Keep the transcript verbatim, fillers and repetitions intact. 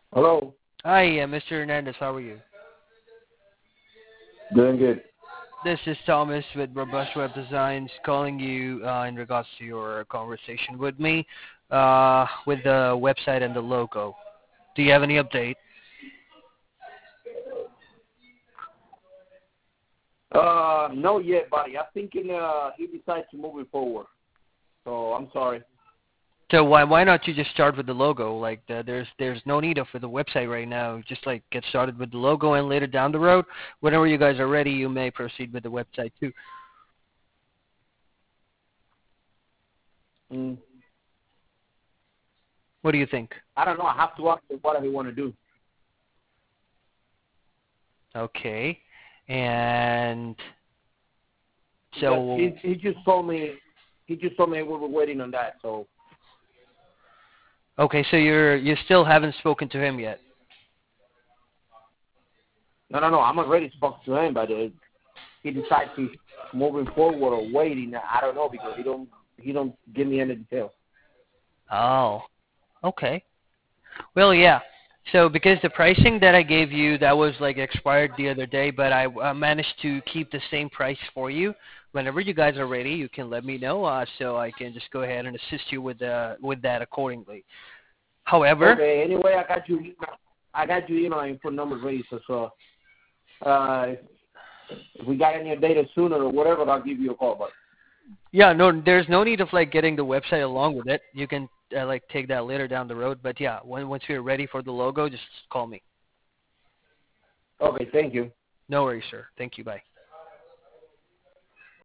Hello. Hi, uh, Mister Hernandez. How are you? Doing good. This is Thomas with Robust Web Designs calling you uh, in regards to your conversation with me uh, with the website and the logo. Do you have any update? Uh, no yet, buddy. I'm thinking uh, he decides to move it forward. So I'm sorry. So why why not you just start with the logo? Like the, there's there's no need of for the website right now. Just like get started with the logo, and later down the road, whenever you guys are ready, you may proceed with the website too. Mm, What do you think? I don't know. I have to ask him what he want to do. Okay, and Because so he he just told me he just told me we were waiting on that. So okay, so you're you still haven't spoken to him yet. no, no, no. I'm already spoke to him, but uh, he decides to moving forward or waiting. I don't know because he don't he don't give me any details. Oh, okay. Well, yeah. So because the pricing that I gave you, that was like expired the other day, but I uh, managed to keep the same price for you. Whenever you guys are ready, you can let me know, uh, so I can just go ahead and assist you with uh, with that accordingly. However, Okay. Anyway, I got you. I got you email and phone number ready. So, so uh, if we got any data sooner or whatever, I'll give you a call. But yeah, no, there's no need of like getting the website along with it. You can uh, like take that later down the road. But yeah, when once you're ready for the logo, just call me. okay. Thank you. No worries, sir. Thank you. Bye.